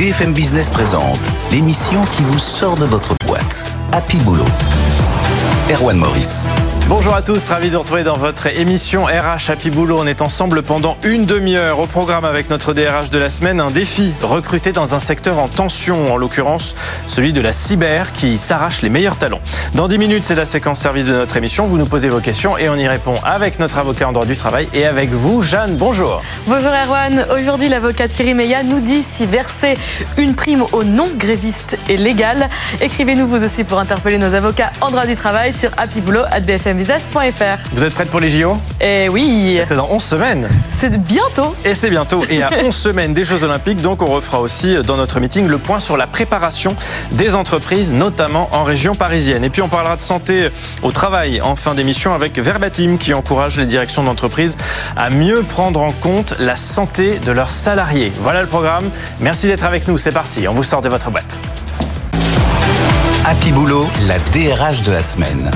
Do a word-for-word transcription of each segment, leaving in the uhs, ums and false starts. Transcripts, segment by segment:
B F M Business présente l'émission qui vous sort de votre boîte. Happy Boulot. Erwan Maurice. Bonjour à tous, ravi de vous retrouver dans votre émission R H Happy Boulot. On est ensemble pendant une demi-heure. Au programme avec notre D R H de la semaine, un défi, recruter dans un secteur en tension, en l'occurrence celui de la cyber qui s'arrache les meilleurs talents. Dans dix minutes, c'est la séquence service de notre émission. Vous nous posez vos questions et on y répond avec notre avocat en droit du travail et avec vous, Jeanne. Bonjour. Bonjour Erwan. Aujourd'hui, l'avocat Thierry Meillat nous dit si verser une prime aux non-grévistes est légal. Écrivez-nous vous aussi pour interpeller nos avocats en droit du travail sur happy boulot arobase b f m business point f r. Vous êtes prête pour les J O ? Eh oui. C'est dans onze semaines. C'est bientôt. Et c'est bientôt. Et à onze semaines des Jeux Olympiques, donc on refera aussi dans notre meeting le point sur la préparation des entreprises, notamment en région parisienne. Et puis on parlera de santé au travail en fin d'émission avec Verbatim qui encourage les directions d'entreprise à mieux prendre en compte la santé de leurs salariés. Voilà le programme. Merci d'être avec nous. C'est parti. On vous sort de votre boîte. Happy Boulot, la D R H de la semaine.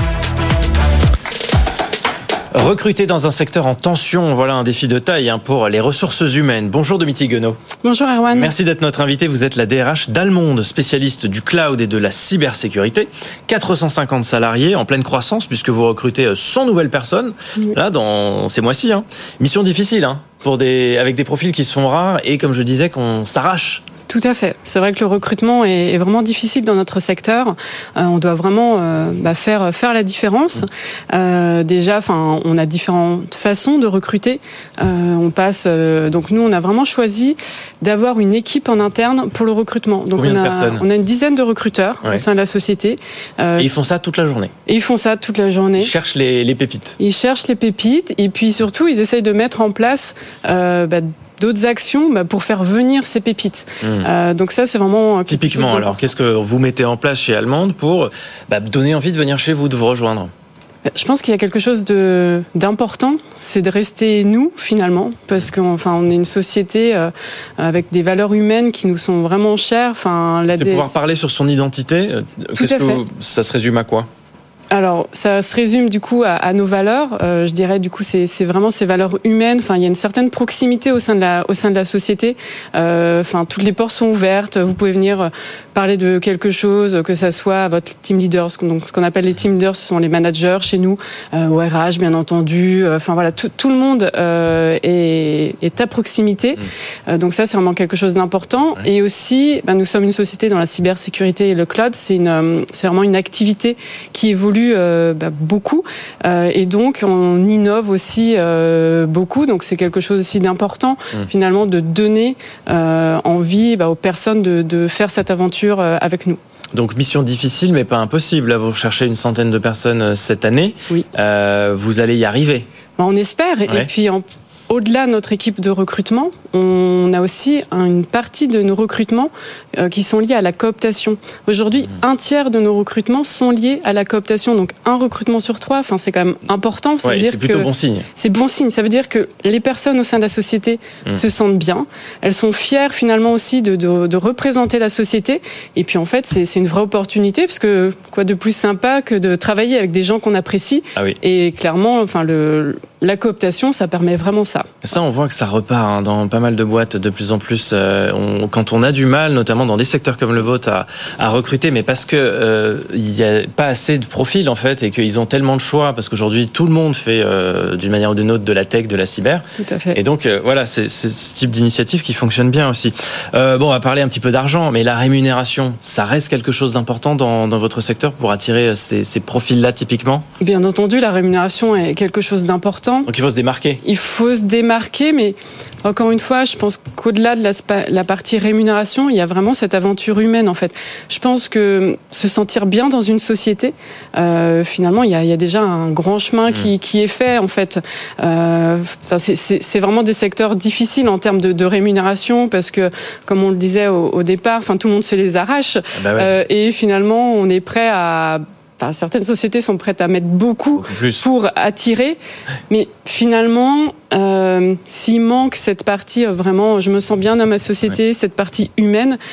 Recruter dans un secteur en tension, voilà un défi de taille hein, pour les ressources humaines. Bonjour Domiti Guenot. Bonjour Erwan. Merci d'être notre invité. Vous êtes la D R H d'Almonde, spécialiste du cloud et de la cybersécurité. quatre cent cinquante salariés en pleine croissance puisque vous recrutez cent nouvelles personnes oui. là dans ces mois-ci. Hein. Mission difficile hein, pour des, avec des profils qui sont rares et comme je disais qu'on s'arrache. Tout à fait. C'est vrai que le recrutement est vraiment difficile dans notre secteur. Euh, on doit vraiment euh, bah, faire faire la différence. Euh, déjà, enfin, on a différentes façons de recruter. Euh, on passe. Euh, donc nous, on a vraiment choisi d'avoir une équipe en interne pour le recrutement. Donc Combien on a de personnes ? on a une dizaine de recruteurs ouais. au sein de la société. Euh, et ils font ça toute la journée. Et ils font ça toute la journée. Ils cherchent les, les pépites. Ils cherchent les pépites et puis surtout, ils essayent de mettre en place. Euh, bah, d'autres actions bah, pour faire venir ces pépites. Mmh. Euh, donc ça, c'est vraiment... Typiquement, alors, qu'est-ce que vous mettez en place chez Almonde pour bah, donner envie de venir chez vous, de vous rejoindre ? Je pense qu'il y a quelque chose de, d'important, c'est de rester nous, finalement, parce qu'on enfin, on est une société euh, avec des valeurs humaines qui nous sont vraiment chères. Enfin, la c'est D... pouvoir parler sur son identité. Tout qu'est-ce à que fait. vous, ça se résume à quoi ? Alors, ça se résume du coup à, à nos valeurs. Euh, je dirais du coup, c'est, c'est vraiment ces valeurs humaines. Enfin, il y a une certaine proximité au sein de la, au sein de la société. Euh, enfin, toutes les portes sont ouvertes. Vous pouvez venir parler de quelque chose, que ça soit à votre team leader. Donc, ce qu'on appelle les team leaders, ce sont les managers chez nous, euh, au R H, bien entendu. Enfin voilà, tout, tout le monde euh, est, est à proximité. Mmh. Euh, donc ça, c'est vraiment quelque chose d'important. Ouais. Et aussi, ben, nous sommes une société dans la cybersécurité et le cloud. C'est une, c'est vraiment une activité qui évolue. Euh, bah, beaucoup euh, et donc on innove aussi euh, beaucoup, donc c'est quelque chose aussi d'important mmh. finalement de donner euh, envie bah, aux personnes de, de faire cette aventure euh, avec nous. Donc mission difficile mais pas impossible. Là, vous cherchez une centaine de personnes cette année. Oui. Euh, vous allez y arriver. Bah, on espère. Ouais. Et puis en Au-delà de notre équipe de recrutement, on a aussi une partie de nos recrutements qui sont liés à la cooptation. Aujourd'hui, mmh. un tiers de nos recrutements sont liés à la cooptation. Donc, un recrutement sur trois, enfin, c'est quand même important. Ça ouais, veut dire c'est plutôt que bon signe. C'est bon signe. Ça veut dire que les personnes au sein de la société mmh. se sentent bien. Elles sont fières, finalement, aussi de, de, de représenter la société. Et puis, en fait, c'est, c'est une vraie opportunité parce que quoi de plus sympa que de travailler avec des gens qu'on apprécie. Ah oui. Et clairement, enfin, le... la cooptation, ça permet vraiment ça. Ça, on voit que ça repart hein, dans pas mal de boîtes de plus en plus. Euh, on, quand on a du mal, notamment dans des secteurs comme le vôtre, à, à recruter, mais parce que euh, il y a pas assez de profils en fait, et qu'ils ont tellement de choix, parce qu'aujourd'hui tout le monde fait euh, d'une manière ou d'une autre de la tech, de la cyber. Tout à fait. Et donc euh, voilà, c'est, c'est ce type d'initiative qui fonctionne bien aussi. Euh, bon, on va parler un petit peu d'argent, mais la rémunération, ça reste quelque chose d'important dans, dans votre secteur pour attirer ces, ces profils-là typiquement. Bien entendu, la rémunération est quelque chose d'important. Donc il faut se démarquer. Il faut se démarquer, mais encore une fois, je pense qu'au-delà de la, la partie rémunération, il y a vraiment cette aventure humaine en fait. Je pense que se sentir bien dans une société, euh, finalement, il y, a, il y a déjà un grand chemin mmh. qui, qui est fait en fait. Euh, c'est, c'est, c'est vraiment des secteurs difficiles en termes de, de rémunération parce que, comme on le disait au, au départ, enfin tout le monde se les arrache ah bah ouais. euh, et finalement, on est prêt à Enfin, certaines sociétés sont prêtes à mettre beaucoup, beaucoup pour attirer, mais finalement, euh, s'il manque cette partie euh, vraiment, je me sens bien dans ma société, ouais. cette partie humaine,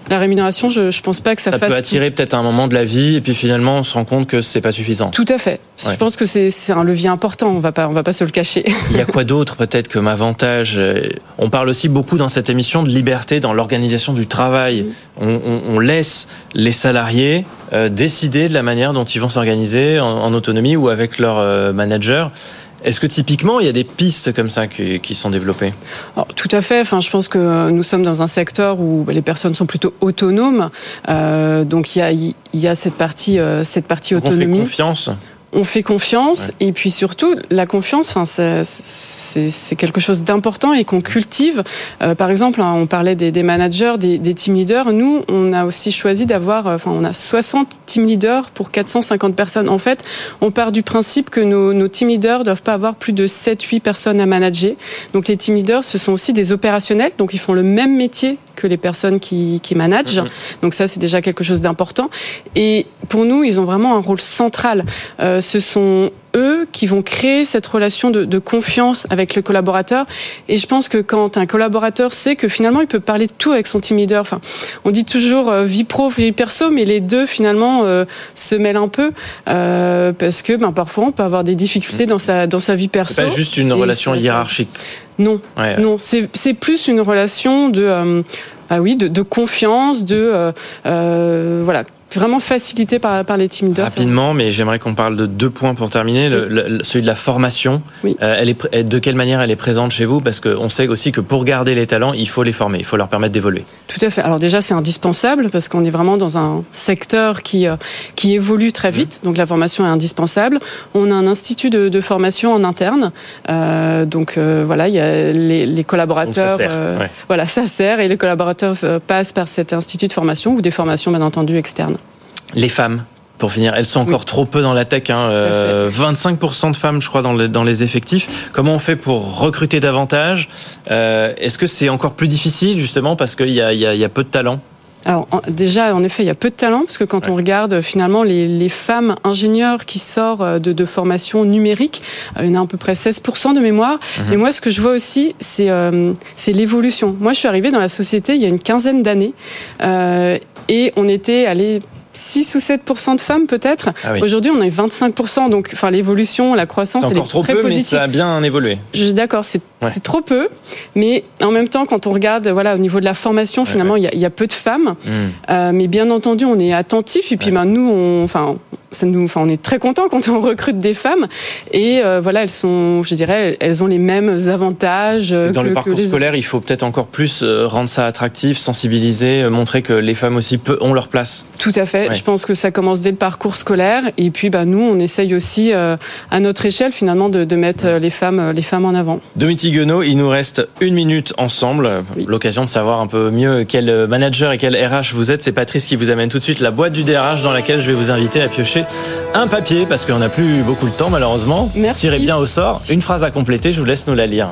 La rémunération, je ne pense pas que ça, ça fasse... Ça peut attirer peut-être un moment de la vie et puis finalement on se rend compte que c'est pas suffisant. Tout à fait. Ouais. Je pense que c'est, c'est un levier important, on va pas, on va pas se le cacher. Il y a quoi d'autre peut-être comme avantage? On parle aussi beaucoup dans cette émission de liberté dans l'organisation du travail. Mmh. On, on, on laisse les salariés euh, décider de la manière dont ils vont s'organiser en, en autonomie ou avec leur euh, manager. Est-ce que typiquement il y a des pistes comme ça qui, qui sont développées? Alors, tout à fait. Enfin, je pense que nous sommes dans un secteur où les personnes sont plutôt autonomes. Euh, donc il y a, il y a cette partie, euh, cette partie donc autonomie. On fait confiance. On fait confiance ouais. et puis surtout la confiance. Enfin, c'est, c'est, c'est quelque chose d'important et qu'on cultive. Euh, par exemple, hein, on parlait des, des managers, des, des team leaders. Nous, on a aussi choisi d'avoir, enfin, on a soixante team leaders pour quatre cent cinquante personnes. En fait, on part du principe que nos, nos team leaders doivent pas avoir plus de sept huit personnes à manager. Donc, les team leaders, ce sont aussi des opérationnels. Donc, ils font le même métier que les personnes qui, qui managent. Mmh. Donc, ça, c'est déjà quelque chose d'important. Et pour nous, ils ont vraiment un rôle central. Euh, ce sont eux qui vont créer cette relation de, de confiance avec le collaborateur. Et je pense que quand un collaborateur sait que finalement, il peut parler de tout avec son team leader. Enfin, on dit toujours euh, vie pro, vie perso, mais les deux, finalement, euh, se mêlent un peu. Euh, parce que ben, parfois, on peut avoir des difficultés dans sa, dans sa vie perso. C'est pas juste une relation hiérarchique. Non, ouais, non, c'est, c'est plus une relation de... Euh, ah oui, de, de confiance, de... Euh, euh, voilà... vraiment facilité par, par les team leaders. Rapidement, mais j'aimerais qu'on parle de deux points pour terminer. Oui. Le, le, celui de la formation. Oui. Euh, elle est, de quelle manière elle est présente chez vous? Parce qu'on sait aussi que pour garder les talents, il faut les former, il faut leur permettre d'évoluer. Tout à fait. Alors déjà, c'est indispensable parce qu'on est vraiment dans un secteur qui, euh, qui évolue très vite. Mmh. Donc la formation est indispensable. On a un institut de, de formation en interne. Euh, donc euh, voilà, il y a les, les collaborateurs. Donc ça sert, euh, ouais. Voilà, ça sert et les collaborateurs euh, passent par cet institut de formation ou des formations, bien entendu, externes. Les femmes, pour finir, elles sont encore oui. trop peu dans la tech. Hein. Euh, vingt-cinq pour cent de femmes, je crois, dans les, dans les effectifs. Comment on fait pour recruter davantage? euh, Est-ce que c'est encore plus difficile, justement, parce qu'il y a, il y a, il y a peu de talent? Alors déjà, en effet, il y a peu de talent, parce que quand ouais. on regarde finalement les, les femmes ingénieurs qui sortent de, de formation numérique, il y en a à peu près seize pour cent de mémoire. Mmh. Et moi, ce que je vois aussi, c'est, euh, c'est l'évolution. Moi, je suis arrivée dans la société il y a une quinzaine d'années, euh, et on était allé six ou sept pour cent de femmes peut-être. Ah oui. Aujourd'hui, on est vingt-cinq pour cent. Donc, enfin, l'évolution, la croissance, c'est elle est encore trop très peu, positive. Mais ça a bien évolué. Je suis d'accord, c'est, ouais. c'est trop peu. Mais en même temps, quand on regarde, voilà, au niveau de la formation, finalement, il ouais, ouais. y, y a peu de femmes. Mm. Euh, mais bien entendu, on est attentif. Et puis, ouais. ben, nous, on, enfin, ça nous, enfin, on est très contents quand on recrute des femmes. Et euh, voilà, elles sont, je dirais, elles ont les mêmes avantages. C'est dans que, le parcours les... scolaire, il faut peut-être encore plus rendre ça attractif, sensibiliser, montrer que les femmes aussi ont leur place. Tout à fait. Ouais. Je pense que ça commence dès le parcours scolaire. Et puis, bah, nous, on essaye aussi, euh, à notre échelle, finalement, de, de mettre ouais. les femmes, les femmes en avant. Domitie Guenot, il nous reste une minute ensemble. Oui. L'occasion de savoir un peu mieux quel manager et quel R H vous êtes. C'est Patrice qui vous amène tout de suite la boîte du D R H dans laquelle je vais vous inviter à piocher un papier parce qu'on n'a plus beaucoup de temps, malheureusement. Merci. Tirez bien au sort. Une phrase à compléter, je vous laisse nous la lire.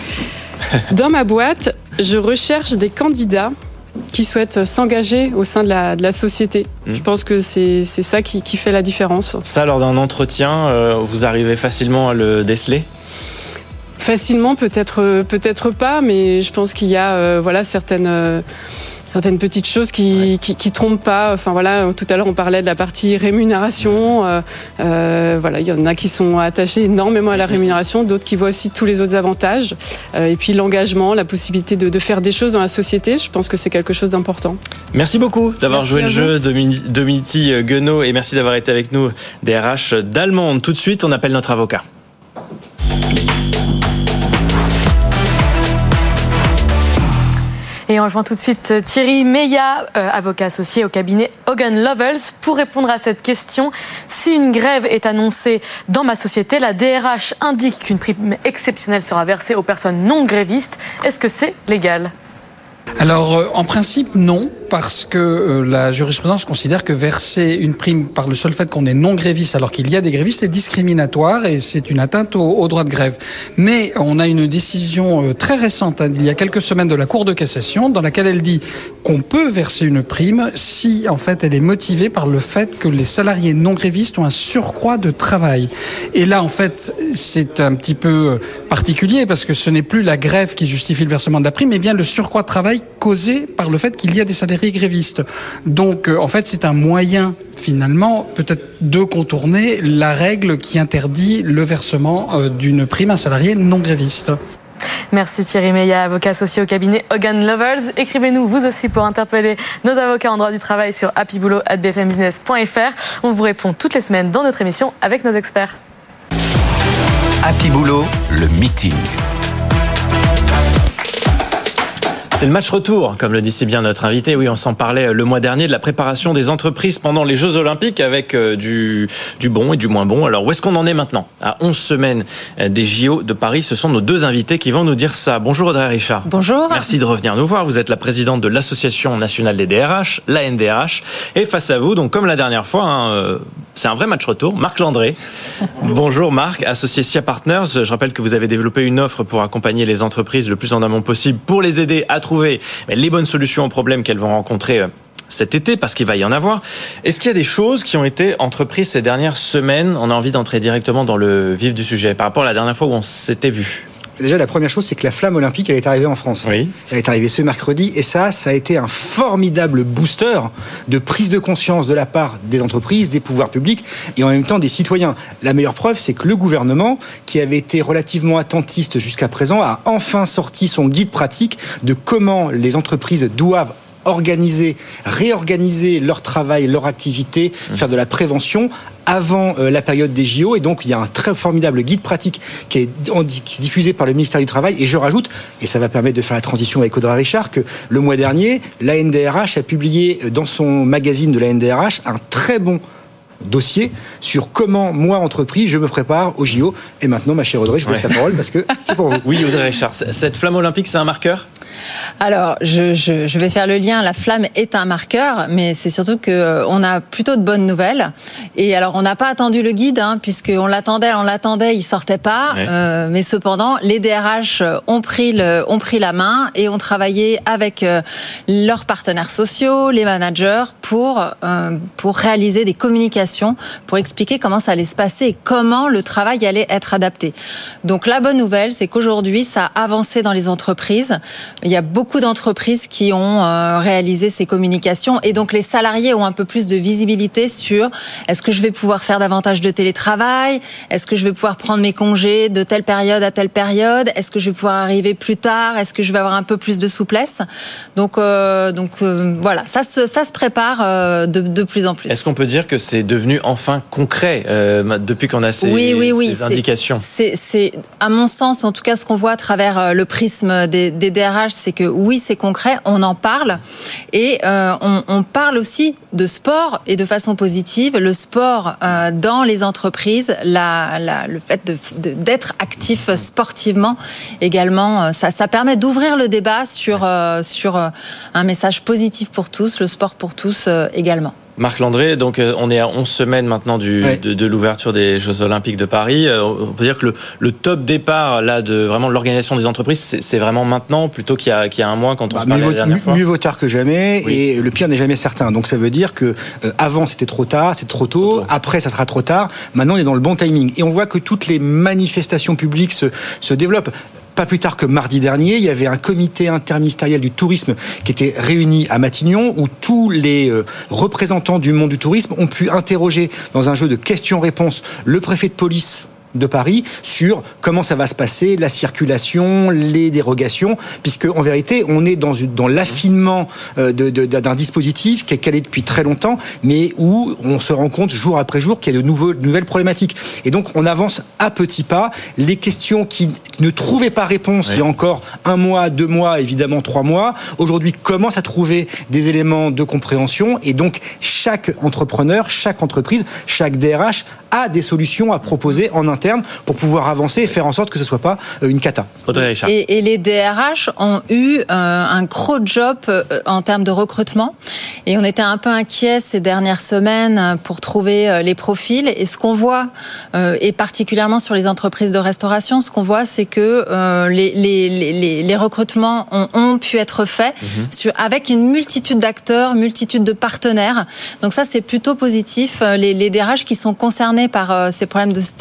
Dans ma boîte, je recherche des candidats qui souhaitent s'engager au sein de la, de la société. Mmh. Je pense que c'est, c'est ça qui, qui fait la différence. Ça, lors d'un entretien, euh, vous arrivez facilement à le déceler ? Facilement, peut-être, peut-être pas, mais je pense qu'il y a euh, voilà, certaines... Euh, certaines petites choses qui, ouais. qui, qui trompent pas. Enfin voilà, tout à l'heure on parlait de la partie rémunération. Euh, euh, voilà, il y en a qui sont attachés énormément à la rémunération, d'autres qui voient aussi tous les autres avantages. Euh, et puis l'engagement, la possibilité de, de faire des choses dans la société. Je pense que c'est quelque chose d'important. Merci beaucoup d'avoir merci joué le jeu, Domitie Guenot, et merci d'avoir été avec nous, D R H d'Allemande. Tout de suite, on appelle notre avocat. Et on rejoint tout de suite Thierry Meillat, euh, avocat associé au cabinet Hogan Lovells, pour répondre à cette question. Si une grève est annoncée dans ma société, la D R H indique qu'une prime exceptionnelle sera versée aux personnes non grévistes. Est-ce que c'est légal ? Alors, euh, en principe, non, parce que euh, la jurisprudence considère que verser une prime par le seul fait qu'on est non gréviste alors qu'il y a des grévistes est discriminatoire et c'est une atteinte au, au droit de grève. Mais on a une décision euh, très récente, hein, il y a quelques semaines, de la Cour de cassation, dans laquelle elle dit qu'on peut verser une prime si, en fait, elle est motivée par le fait que les salariés non grévistes ont un surcroît de travail. Et là, en fait, c'est un petit peu particulier parce que ce n'est plus la grève qui justifie le versement de la prime, mais bien le surcroît de travail causé par le fait qu'il y a des salariés périgrévistes. Donc, euh, en fait, c'est un moyen, finalement, peut-être de contourner la règle qui interdit le versement euh, d'une prime à un salarié non gréviste. Merci Thierry Meillat, avocat associé au cabinet Hogan Lovells. Écrivez-nous vous aussi pour interpeller nos avocats en droit du travail sur happyboulot arobase b f m business point f r. On vous répond toutes les semaines dans notre émission avec nos experts. Happy Boulot, le meeting. C'est le match retour, comme le dit si bien notre invité. Oui, on s'en parlait le mois dernier de la préparation des entreprises pendant les Jeux Olympiques avec du, du bon et du moins bon. Alors, où est-ce qu'on en est maintenant ? À onze semaines des J O de Paris, ce sont nos deux invités qui vont nous dire ça. Bonjour Audrey Richard. Bonjour. Merci de revenir nous voir. Vous êtes la présidente de l'Association nationale des D R H, l'A N D R H. Et face à vous, donc comme la dernière fois, hein, euh, c'est un vrai match retour. Marc Landré. Bonjour Marc, associé S I A Partners. Je rappelle que vous avez développé une offre pour accompagner les entreprises le plus en amont possible pour les aider à trouver les bonnes solutions aux problèmes qu'elles vont rencontrer cet été, parce qu'il va y en avoir. Est-ce qu'il y a des choses qui ont été entreprises ces dernières semaines ? On a envie d'entrer directement dans le vif du sujet, par rapport à la dernière fois où on s'était vu. Déjà, la première chose, c'est que la flamme olympique, elle est arrivée en France. Oui. Elle est arrivée ce mercredi, et ça, ça a été un formidable booster de prise de conscience de la part des entreprises, des pouvoirs publics, et en même temps des citoyens. La meilleure preuve, c'est que le gouvernement, qui avait été relativement attentiste jusqu'à présent, a enfin sorti son guide pratique de comment les entreprises doivent organiser, réorganiser leur travail, leur activité, mmh. faire de la prévention avant euh, la période des J O. Et donc, il y a un très formidable guide pratique qui est, on dit, qui est diffusé par le ministère du Travail. Et je rajoute, et ça va permettre de faire la transition avec Audrey Richard, que le mois dernier, l'A N D R H a publié dans son magazine de l'A N D R H un très bon dossier sur comment, moi, entreprise, je me prépare aux J O. Et maintenant, ma chère Audrey, je vous laisse ouais. la parole parce que c'est pour vous. Oui, Audrey Richard, cette flamme olympique, c'est un marqueur ? Alors, je, je, je vais faire le lien. La flamme est un marqueur, mais c'est surtout que on a plutôt de bonnes nouvelles. Et alors, on n'a pas attendu le guide, hein, puisqu'on l'attendait, on l'attendait, il sortait pas. Ouais. Euh, mais cependant, les D R H ont pris le, ont pris la main et ont travaillé avec euh, leurs partenaires sociaux, les managers, pour euh, pour réaliser des communications, pour expliquer comment ça allait se passer et comment le travail allait être adapté. Donc, la bonne nouvelle, c'est qu'aujourd'hui, ça a avancé dans les entreprises. Il y a beaucoup d'entreprises qui ont euh, réalisé ces communications et donc les salariés ont un peu plus de visibilité sur est-ce que je vais pouvoir faire davantage de télétravail, est-ce que je vais pouvoir prendre mes congés de telle période à telle période, est-ce que je vais pouvoir arriver plus tard, est-ce que je vais avoir un peu plus de souplesse. Donc, euh, donc euh, voilà, ça se, ça se prépare euh, de, de plus en plus. Est-ce qu'on peut dire que c'est devenu enfin concret euh, depuis qu'on a ces, oui, oui, oui, ces c'est, indications ? c'est, c'est, à mon sens, en tout cas, ce qu'on voit à travers le prisme des, des D R H, c'est que oui, c'est concret, on en parle et euh, on, on parle aussi de sport et de façon positive. Le sport euh, dans les entreprises, la, la, le fait de, de, d'être actif sportivement également, ça, ça permet d'ouvrir le débat sur, euh, sur euh, un message positif pour tous, le sport pour tous euh, également. Marc Landré, donc euh, on est à onze semaines maintenant du, ouais. de, de l'ouverture des Jeux Olympiques de Paris. Euh, on peut dire que le, le top départ là de vraiment l'organisation des entreprises, c'est, c'est vraiment maintenant plutôt qu'il y a, qu'il y a un mois quand on bah, se parlait la dernière mieux, fois. Mieux vaut tard que jamais, oui. Et le pire n'est jamais certain. Donc ça veut dire que euh, avant c'était trop tard, c'est trop tôt. Trop tôt. Après ça sera trop tard. Maintenant on est dans le bon timing et on voit que toutes les manifestations publiques se, se développent. Pas plus tard que mardi dernier, il y avait un comité interministériel du tourisme qui était réuni à Matignon, où tous les euh, représentants du monde du tourisme ont pu interroger dans un jeu de questions-réponses le préfet de police de Paris sur comment ça va se passer, la circulation, les dérogations, puisque en vérité on est dans, une, dans l'affinement de, de, d'un dispositif qui est calé depuis très longtemps, mais où on se rend compte jour après jour qu'il y a de, nouveaux, de nouvelles problématiques. Et donc on avance à petits pas. Les questions qui, qui ne trouvaient pas réponse oui. il y a encore un mois, deux mois, évidemment trois mois, aujourd'hui commencent à trouver des éléments de compréhension. Et donc chaque entrepreneur, chaque entreprise, chaque D R H a des solutions à proposer en interne pour pouvoir avancer et faire en sorte que ce ne soit pas une cata. Et, et les D R H ont eu euh, un gros job euh, en termes de recrutement et on était un peu inquiets ces dernières semaines pour trouver euh, les profils et ce qu'on voit, euh, et particulièrement sur les entreprises de restauration, ce qu'on voit c'est que euh, les, les, les, les recrutements ont, ont pu être faits mm-hmm. sur, avec une multitude d'acteurs, multitude de partenaires. Donc ça c'est plutôt positif. Les, les D R H qui sont concernés par euh, ces problèmes de staffing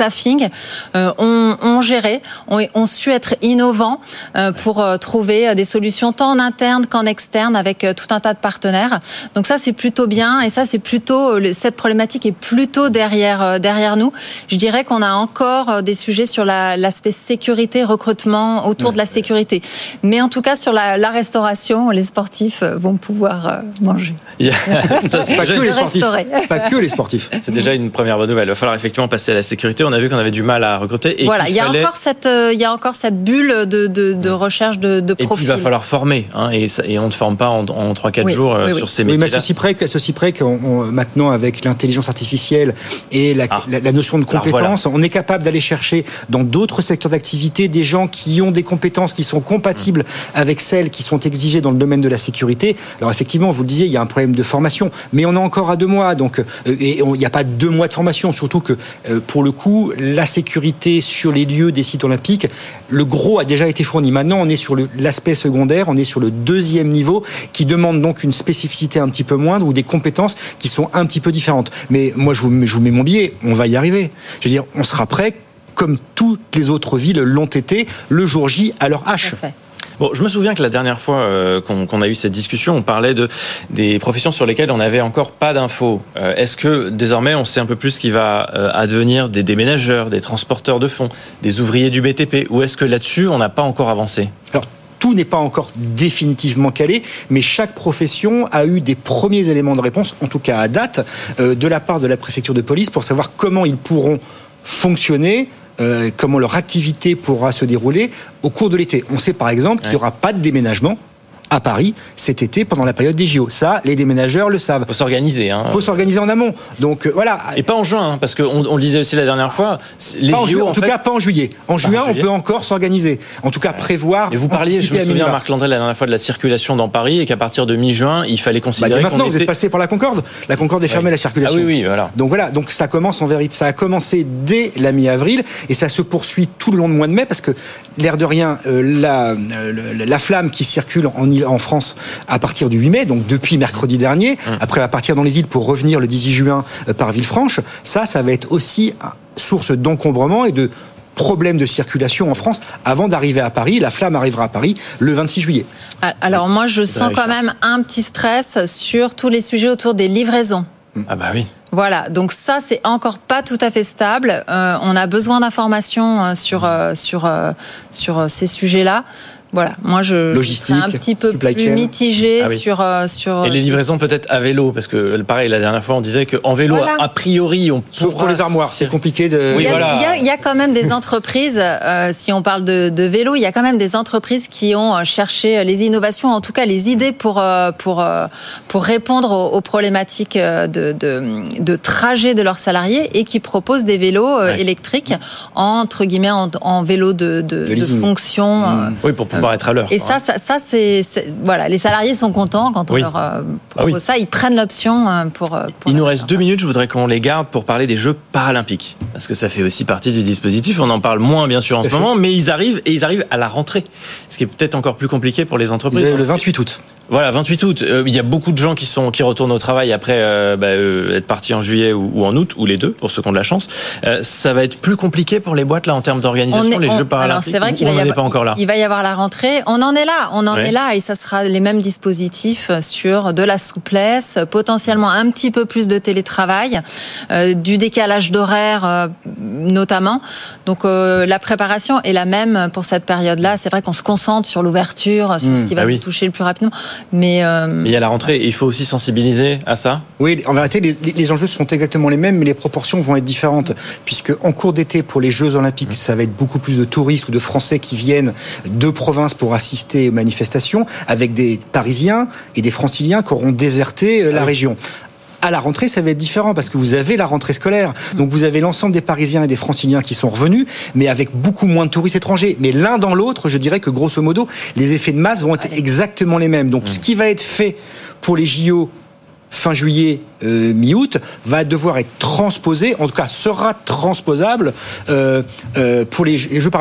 marketing, euh, ont, ont géré, ont, ont su être innovants euh, pour euh, trouver des solutions tant en interne qu'en externe avec euh, tout un tas de partenaires. Donc ça, c'est plutôt bien et ça, c'est plutôt, cette problématique est plutôt derrière, euh, derrière nous. Je dirais qu'on a encore euh, des sujets sur la, l'aspect sécurité, recrutement autour ouais. de la sécurité. Mais en tout cas, sur la, la restauration, les sportifs vont pouvoir euh, manger. Yeah. Ça, c'est pas, que les sportifs. pas que les sportifs. C'est déjà une première bonne nouvelle. Il va falloir effectivement passer à la sécurité. On a vu qu'on avait du mal à recruter. Et voilà, il y a fallait... encore cette, euh, il y a encore cette bulle de, de, de recherche de, de profil. Et puis, il va falloir former, hein, et, ça, et on ne forme pas en, en trois quatre oui, jours euh, oui, sur oui. ces métiers-là. Oui, mais ceci près, ceci près qu'on, on, maintenant avec l'intelligence artificielle et la, ah. la, la notion de compétence, voilà. on est capable d'aller chercher dans d'autres secteurs d'activité des gens qui ont des compétences qui sont compatibles mmh. avec celles qui sont exigées dans le domaine de la sécurité. Alors effectivement, vous le disiez, il y a un problème de formation, mais on est encore à deux mois, donc euh, et il n'y a pas deux mois de formation, surtout que euh, pour le coup, la sécurité sur les lieux des sites olympiques, le gros a déjà été fourni. Maintenant, on est sur le, l'aspect secondaire, on est sur le deuxième niveau qui demande donc une spécificité un petit peu moindre ou des compétences qui sont un petit peu différentes. Mais moi, je vous, je vous mets mon billet, on va y arriver. Je veux dire, on sera prêt comme toutes les autres villes l'ont été le jour J à leur hache. Bon, je me souviens que la dernière fois euh, qu'on, qu'on a eu cette discussion, on parlait de des professions sur lesquelles on n'avait encore pas d'infos. Euh, est-ce que désormais on sait un peu plus ce qui va euh, advenir des déménageurs, des transporteurs de fonds, des ouvriers du B T P, ou est-ce que là-dessus on n'a pas encore avancé ? Alors, tout n'est pas encore définitivement calé, mais chaque profession a eu des premiers éléments de réponse, en tout cas à date, euh, de la part de la préfecture de police pour savoir comment ils pourront fonctionner. Euh, comment leur activité pourra se dérouler au cours de l'été. On sait par exemple qu'il n'y aura pas de déménagement à Paris cet été pendant la période des J O. Ça, les déménageurs le savent. Il faut s'organiser. Hein. Il faut s'organiser en amont. Donc euh, voilà. Et pas en juin, hein, parce qu'on on le disait aussi la dernière fois. Les pas en J O, ju- en, en tout fait... cas, pas en juillet. En juin, on peut encore s'organiser. En tout cas, prévoir. Et vous parliez, je me souviens, Marc Landré, la dernière fois de la circulation dans Paris, et qu'à partir de mi-juin, il fallait considérer. Bah, maintenant, qu'on vous était... êtes passé par la Concorde. La Concorde est fermée oui. à la circulation. Ah oui, oui, voilà. Donc voilà. Donc ça commence en vérité. Ça a commencé dès la mi-avril et ça se poursuit tout le long du mois de mai parce que l'air de rien, euh, la, euh, la flamme qui circule en, en France à partir du huit mai, donc depuis mercredi dernier, mmh. après à partir dans les îles pour revenir le dix-huit juin euh, par Villefranche, ça, ça va être aussi source d'encombrement et de problèmes de circulation en France avant d'arriver à Paris. La flamme arrivera à Paris le vingt-six juillet. Alors moi, je sens quand même un petit stress sur tous les sujets autour des livraisons. Ah bah oui. Voilà, donc ça c'est encore pas tout à fait stable. Euh, on a besoin d'informations euh, sur euh, sur euh, sur euh, ces sujets-là. Voilà, moi je Logistique, suis un petit peu plus chain. mitigé ah oui. sur euh, sur. Et les livraisons peut-être à vélo, parce que pareil la dernière fois on disait qu'en vélo voilà. a priori on. Sauf pour les armoires, c'est compliqué de. Oui, il y a, voilà. il y a, il y a quand même des entreprises. Euh, si on parle de, de vélo, il y a quand même des entreprises qui ont cherché les innovations, en tout cas les idées pour pour pour répondre aux, aux problématiques de, de de trajet de leurs salariés et qui proposent des vélos ouais. électriques entre guillemets en, en vélo de de, de, de fonction. Mmh. Oui, pour pouvoir être à l'heure. Et ça, ça, ça c'est, c'est voilà, les salariés sont contents quand on oui. leur euh, propose ah oui. ça, ils prennent l'option euh, pour. pour Il nous reste deux minutes, je voudrais qu'on les garde pour parler des Jeux paralympiques, parce que ça fait aussi partie du dispositif. On en parle moins bien sûr en ce moment, mais ils arrivent et ils arrivent à la rentrée, ce qui est peut-être encore plus compliqué pour les entreprises. Le vingt-huit août. Voilà, vingt-huit août. Euh, il y a beaucoup de gens qui sont qui retournent au travail après euh, bah, euh, être partis en juillet ou, ou en août, ou les deux pour ceux qui ont de la chance. Euh, ça va être plus compliqué pour les boîtes là en termes d'organisation, est, les on, Jeux paralympiques. Alors c'est vrai qu'il va y avoir, pas encore là. Il va y avoir la rentrée. On en est là, on en ouais. est là, et ça sera les mêmes dispositifs sur de la souplesse, potentiellement un petit peu plus de télétravail, euh, du décalage d'horaire euh, notamment. Donc euh, la préparation est la même pour cette période-là. C'est vrai qu'on se concentre sur l'ouverture, sur mmh, ce qui va bah oui. nous toucher le plus rapidement. Mais euh... il y a la rentrée, il faut aussi sensibiliser à ça. Oui, en vérité, les, les enjeux sont exactement les mêmes, mais les proportions vont être différentes, puisque en cours d'été, pour les Jeux Olympiques, ça va être beaucoup plus de touristes ou de Français qui viennent de province pour assister aux manifestations, avec des Parisiens et des Franciliens qui auront déserté la ah oui. région. À la rentrée, ça va être différent parce que vous avez la rentrée scolaire. Donc vous avez l'ensemble des Parisiens et des Franciliens qui sont revenus, mais avec beaucoup moins de touristes étrangers. Mais l'un dans l'autre, je dirais que grosso modo, les effets de masse vont être exactement les mêmes. Donc mmh. ce qui va être fait pour les J O fin juillet, euh, mi-août, va devoir être transposé, en tout cas sera transposable euh, euh, pour les, les Jeux paralympiques.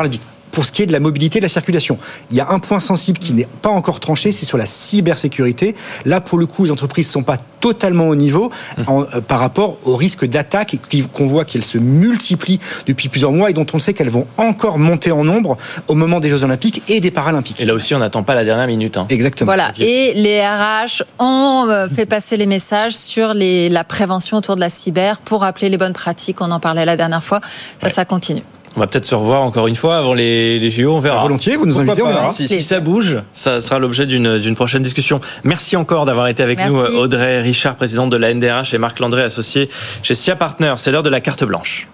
pour ce qui est de la mobilité et de la circulation. Il y a un point sensible qui n'est pas encore tranché, c'est sur la cybersécurité. Là, pour le coup, les entreprises ne sont pas totalement au niveau en, euh, par rapport au risque d'attaque et qu'on voit qu'elles se multiplient depuis plusieurs mois et dont on sait qu'elles vont encore monter en nombre au moment des Jeux Olympiques et des Paralympiques. Et là aussi, on n'attend pas la dernière minute. Hein. Exactement. Voilà. Et les R H ont fait passer les messages sur les, la prévention autour de la cyber pour rappeler les bonnes pratiques. On en parlait la dernière fois. Ça, ouais. ça continue. On va peut-être se revoir encore une fois avant les, les J O, on verra. Volontiers, vous nous Pourquoi invitez, pas, on verra. Si, si ça bouge, ça sera l'objet d'une, d'une prochaine discussion. Merci encore d'avoir été avec Merci. nous, Audrey Richard, présidente de la N D R H, et Marc Landré, associé chez S I A Partners. C'est l'heure de la carte blanche.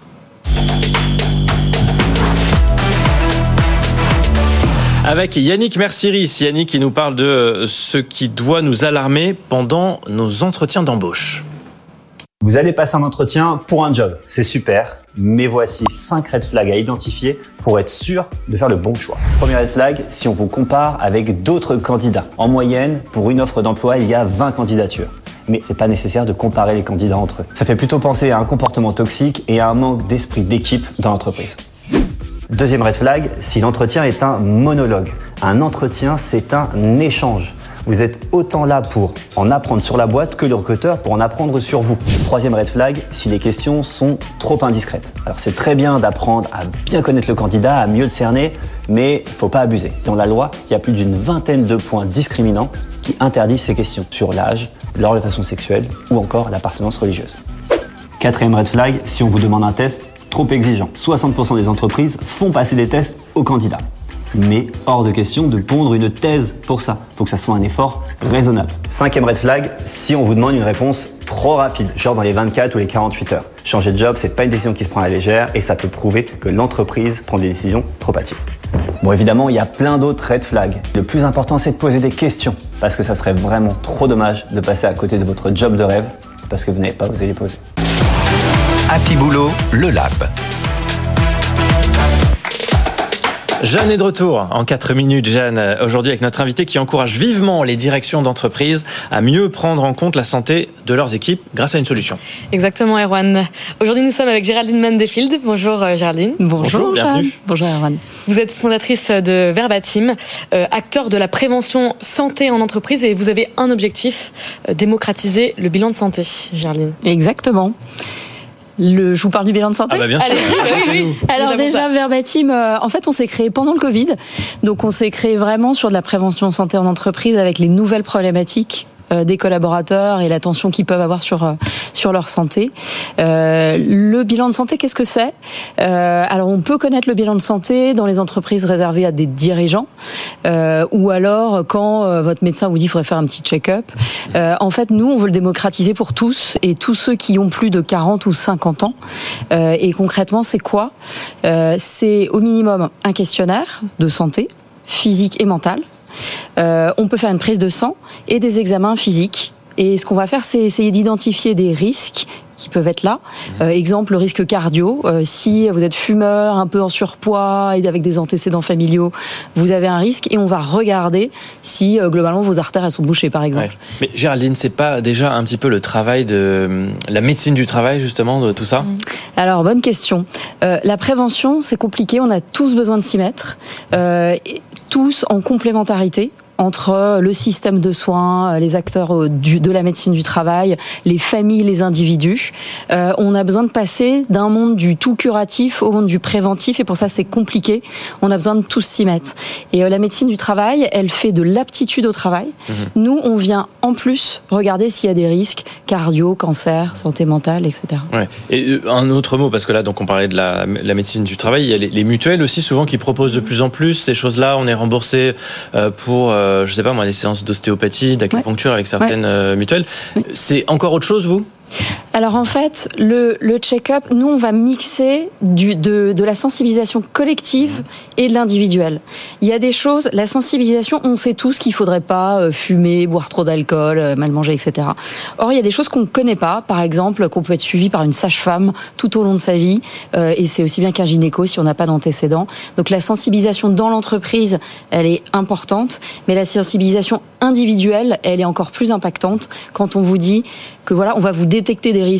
Avec Yannick Mercieris, Yannick qui nous parle de ce qui doit nous alarmer pendant nos entretiens d'embauche. Vous allez passer un entretien pour un job, c'est super, mais voici cinq red flags à identifier pour être sûr de faire le bon choix. Premier red flag, si on vous compare avec d'autres candidats. En moyenne, pour une offre d'emploi, il y a vingt candidatures. Mais c'est pas nécessaire de comparer les candidats entre eux. Ça fait plutôt penser à un comportement toxique et à un manque d'esprit d'équipe dans l'entreprise. Deuxième red flag, si l'entretien est un monologue. Un entretien, c'est un échange. Vous êtes autant là pour en apprendre sur la boîte que le recruteur pour en apprendre sur vous. Troisième red flag, si les questions sont trop indiscrètes. Alors c'est très bien d'apprendre à bien connaître le candidat, à mieux le cerner, mais il ne faut pas abuser. Dans la loi, il y a plus d'une vingtaine de points discriminants qui interdisent ces questions sur l'âge, l'orientation sexuelle ou encore l'appartenance religieuse. Quatrième red flag, si on vous demande un test trop exigeant. soixante pour cent des entreprises font passer des tests aux candidats. Mais hors de question de pondre une thèse pour ça. Il faut que ça soit un effort raisonnable. Cinquième red flag, si on vous demande une réponse trop rapide, genre dans les vingt-quatre ou les quarante-huit heures. Changer de job, c'est pas une décision qui se prend à la légère et ça peut prouver que l'entreprise prend des décisions trop hâtives. Bon, évidemment, il y a plein d'autres red flags. Le plus important, c'est de poser des questions parce que ça serait vraiment trop dommage de passer à côté de votre job de rêve parce que vous n'avez pas osé les poser. Happy Boulot, le Lab. Jeanne est de retour en quatre minutes. Jeanne, aujourd'hui avec notre invité qui encourage vivement les directions d'entreprise à mieux prendre en compte la santé de leurs équipes grâce à une solution. Exactement, Erwan. Aujourd'hui, nous sommes avec Géraldine Mandefield. Bonjour Géraldine. Bonjour, Bonjour bienvenue. Bonjour Erwan. Vous êtes fondatrice de Verbatim, euh, acteur de la prévention santé en entreprise, et vous avez un objectif, euh, démocratiser le bilan de santé, Géraldine. Exactement. Le, je vous parle du bilan de santé. Ah bah bien sûr. Allez, oui, oui. Alors déjà, Verbatim, euh, en fait, on s'est créé pendant le Covid. Donc, on s'est créé vraiment sur de la prévention santé en entreprise avec les nouvelles problématiques euh, des collaborateurs et l'attention qu'ils peuvent avoir sur euh, sur leur santé. Euh, le bilan de santé, qu'est-ce que c'est ? euh, Alors, on peut connaître le bilan de santé dans les entreprises réservées à des dirigeants, euh, ou alors quand euh, votre médecin vous dit qu'il faudrait faire un petit check-up. Euh, en fait, nous, on veut le démocratiser pour tous et tous ceux qui ont plus de quarante ou cinquante ans. Euh, et concrètement, c'est quoi ? euh, C'est au minimum un questionnaire de santé physique et mentale. Euh, on peut faire une prise de sang et des examens physiques. Et ce qu'on va faire, c'est essayer d'identifier des risques qui peuvent être là. Euh, exemple, le risque cardio. Euh, si vous êtes fumeur, un peu en surpoids et avec des antécédents familiaux, vous avez un risque. Et on va regarder si, euh, globalement, vos artères elles sont bouchées, par exemple. Ouais. Mais Géraldine, c'est pas déjà un petit peu le travail de la médecine du travail, justement, de tout ça ? Alors, bonne question. Euh, la prévention, c'est compliqué. On a tous besoin de s'y mettre. Euh, tous en complémentarité entre le système de soins, les acteurs du, de la médecine du travail, les familles, les individus. Euh, on a besoin de passer d'un monde du tout curatif au monde du préventif, et pour ça c'est compliqué. On a besoin de tous s'y mettre. Et euh, la médecine du travail, elle fait de l'aptitude au travail. Mmh. Nous, on vient en plus regarder s'il y a des risques cardio, cancer, santé mentale, et cetera. Ouais. Et un autre mot, parce que là, donc on parlait de la, la médecine du travail, il y a les, les mutuelles aussi souvent qui proposent de plus en plus ces choses-là. On est remboursé euh, pour euh, Euh, je sais pas moi, des séances d'ostéopathie, d'acupuncture ouais. avec certaines ouais. euh, mutuelles. Oui. C'est encore autre chose, vous ? Alors en fait, le, le check-up, nous on va mixer du, de, de la sensibilisation collective et de l'individuel. Il y a des choses, la sensibilisation, on sait tous qu'il faudrait pas fumer, boire trop d'alcool, mal manger, et cetera. Or il y a des choses qu'on ne connaît pas, par exemple qu'on peut être suivi par une sage-femme tout au long de sa vie, euh, et c'est aussi bien qu'un gynéco si on n'a pas d'antécédents. Donc la sensibilisation dans l'entreprise, elle est importante, mais la sensibilisation individuelle, elle est encore plus impactante quand on vous dit que voilà, on va vous détecter des risques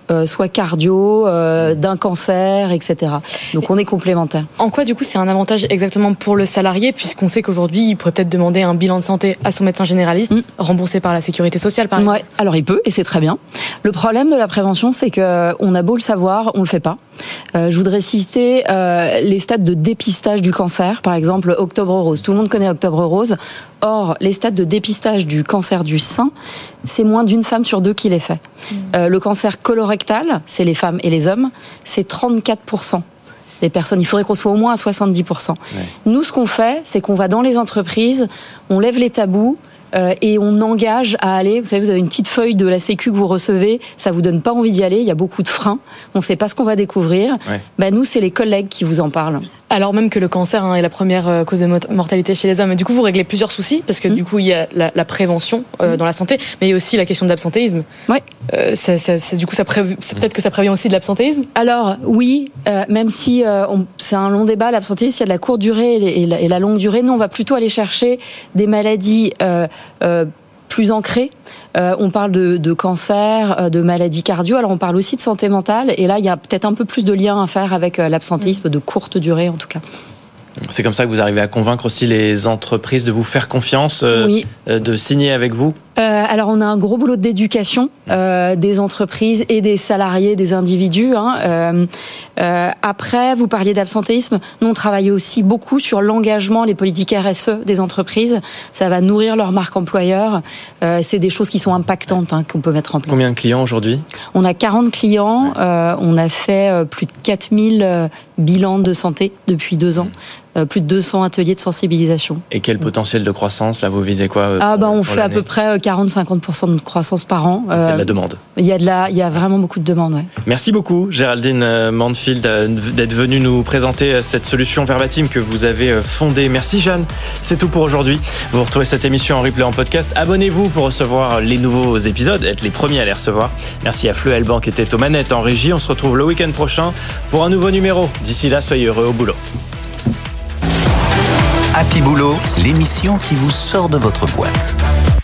euh, soit cardio, euh, d'un cancer, et cetera. Donc on est complémentaires. En quoi du coup c'est un avantage exactement pour le salarié, puisqu'on sait qu'aujourd'hui il pourrait peut-être demander un bilan de santé à son médecin généraliste, mmh. remboursé par la sécurité sociale par exemple. Ouais, alors il peut et c'est très bien. Le problème de la prévention, c'est que on a beau le savoir, on le fait pas. Euh, je voudrais citer euh, les stades de dépistage du cancer, par exemple Octobre Rose. Tout le monde connaît Octobre Rose. Or, les stades de dépistage du cancer du sein, c'est moins d'une femme sur deux qui les fait. Mmh. Euh, le cancer colorectal, c'est les femmes et les hommes, c'est trente-quatre pour cent. Des personnes, il faudrait qu'on soit au moins à soixante-dix pour cent. Ouais. Nous, ce qu'on fait, c'est qu'on va dans les entreprises, on lève les tabous, Euh, et on engage à aller, vous savez, vous avez une petite feuille de la Sécu que vous recevez, ça vous donne pas envie d'y aller, il y a beaucoup de freins, on sait pas ce qu'on va découvrir. Ouais. Ben nous, c'est les collègues qui vous en parlent. Alors même que le cancer hein, est la première cause de mortalité chez les hommes, et du coup vous réglez plusieurs soucis, parce que mmh. du coup il y a la, la prévention euh, mmh. dans la santé, mais il y a aussi la question de l'absentéisme. Ouais. Euh, ça, ça, ça, du coup, ça prév... peut-être que ça prévient aussi de l'absentéisme. Alors oui, euh, même si euh, on... c'est un long débat, l'absentéisme, il y a de la courte durée et la, et la longue durée. Nous, on va plutôt aller chercher des maladies euh, euh, plus ancrées. Euh, on parle de, de cancer, de maladies cardio. Alors on parle aussi de santé mentale. Et là, il y a peut-être un peu plus de lien à faire avec l'absentéisme mmh. de courte durée, en tout cas. C'est comme ça que vous arrivez à convaincre aussi les entreprises de vous faire confiance, euh, oui. euh, de signer avec vous ? Euh, alors on a un gros boulot d'éducation euh, des entreprises et des salariés, des individus. Hein. Euh, euh, après, vous parliez d'absentéisme. Nous, on travaille aussi beaucoup sur l'engagement, les politiques R S E des entreprises. Ça va nourrir leur marque employeur. Euh, c'est des choses qui sont impactantes hein, qu'on peut mettre en place. Combien de clients aujourd'hui ? On a quarante clients. Euh, on a fait plus de quatre mille euh, bilans de santé depuis deux ans. Euh, plus de deux cents ateliers de sensibilisation. Et quel potentiel de croissance, là, vous visez quoi euh, Ah, bah, on fait l'année à peu près quarante à cinquante pour cent de croissance par an. Il y a de la demande. Il y a, de la, il y a vraiment beaucoup de demandes, ouais. Merci beaucoup, Géraldine Mandfield, d'être venue nous présenter cette solution Verbatim que vous avez fondée. Merci, Jeanne. C'est tout pour aujourd'hui. Vous retrouvez cette émission en replay en podcast. Abonnez-vous pour recevoir les nouveaux épisodes, être les premiers à les recevoir. Merci à Fleu Alban qui était aux manettes en régie. On se retrouve le week-end prochain pour un nouveau numéro. D'ici là, soyez heureux au boulot. Happy Boulot, l'émission qui vous sort de votre boîte.